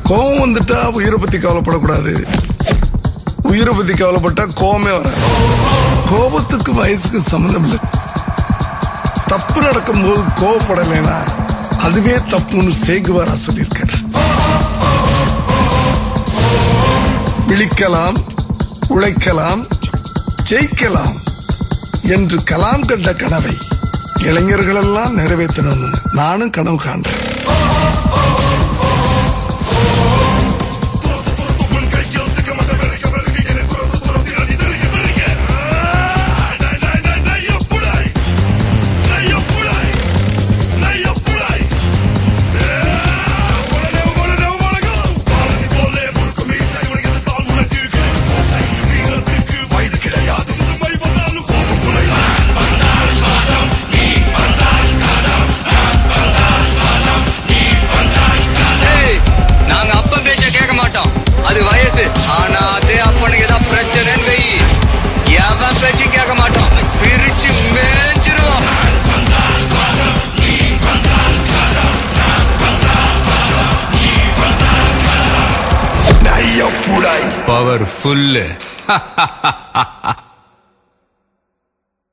கோபம் வந்துட்டா உயிரை பத்தி கவலைப்படக்கூடாது, உயிரை பத்தி கவலைப்பட்டா கோபமே வர. கோபத்துக்கு வயசுக்கு சம்பந்தம் இல்லை. தப்பு நடக்கும் போது கோபப்படலைன்னா அதுவே தப்புன்னு சேகுவாரா சொல்லியிருக்காரு. விழிக்கலாம், உழைக்கலாம், ஜெயிக்கலாம் என்று கலாம் கண்ட கனவை இளைஞர்கள் எல்லாம் நிறைவேற்றணும்னு நானும் கனவு காண்றேன். அது வயசு. ஆனா அது அப்பனுக்கு ஏதாவது பிரச்சனைன்னு வை, எவன் பேச்சும் கேட்க மாட்டான், பிரிச்சு மேய்ச்சிருவான். பவர்ஃபுல்.